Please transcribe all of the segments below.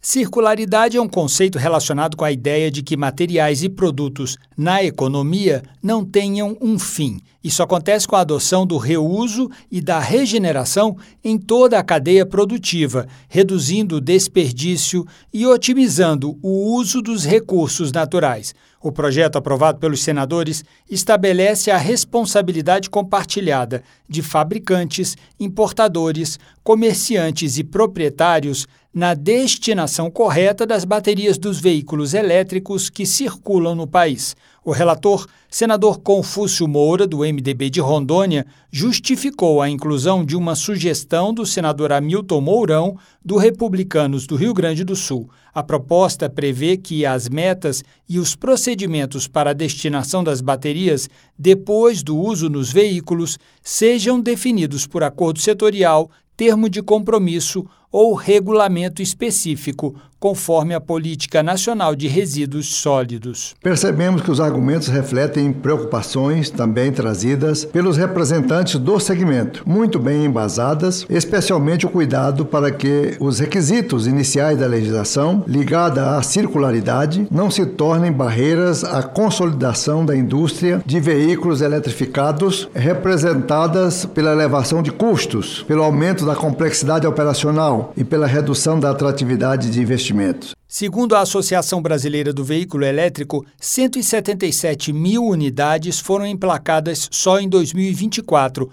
Circularidade é um conceito relacionado com a ideia de que materiais e produtos na economia não tenham um fim. Isso acontece com a adoção do reuso e da regeneração em toda a cadeia produtiva, reduzindo o desperdício e otimizando o uso dos recursos naturais. O projeto aprovado pelos senadores estabelece a responsabilidade compartilhada de fabricantes, importadores, comerciantes e proprietários na destinação correta das baterias dos veículos elétricos que circulam no país. O relator, senador Confúcio Moura, do MDB de Rondônia, justificou a inclusão de uma sugestão do senador Hamilton Mourão, do Republicanos do Rio Grande do Sul. A proposta prevê que as metas e os procedimentos para a destinação das baterias depois do uso nos veículos sejam definidos por acordo setorial, termo de compromisso ou regulamento específico, conforme a Política Nacional de Resíduos Sólidos. Percebemos que os argumentos refletem preocupações também trazidas pelos representantes do segmento, muito bem embasadas, especialmente o cuidado para que os requisitos iniciais da legislação ligada à circularidade não se tornem barreiras à consolidação da indústria de veículos eletrificados, representadas pela elevação de custos, pelo aumento da complexidade operacional e pela redução da atratividade de investimentos. Segundo a Associação Brasileira do Veículo Elétrico, 177 mil unidades foram emplacadas só em 2024,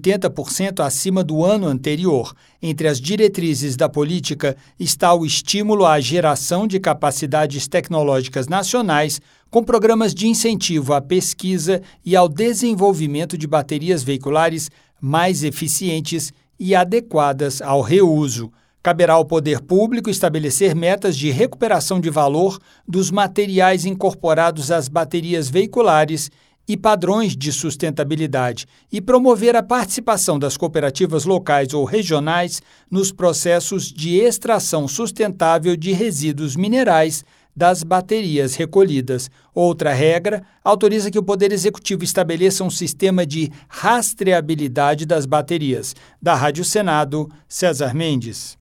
80% acima do ano anterior. Entre as diretrizes da política está o estímulo à geração de capacidades tecnológicas nacionais, com programas de incentivo à pesquisa e ao desenvolvimento de baterias veiculares mais eficientes e adequadas ao reuso. Caberá ao poder público estabelecer metas de recuperação de valor dos materiais incorporados às baterias veiculares e padrões de sustentabilidade e promover a participação das cooperativas locais ou regionais nos processos de extração sustentável de resíduos minerais das baterias recolhidas. Outra regra autoriza que o Poder Executivo estabeleça um sistema de rastreabilidade das baterias. Da Rádio Senado, César Mendes.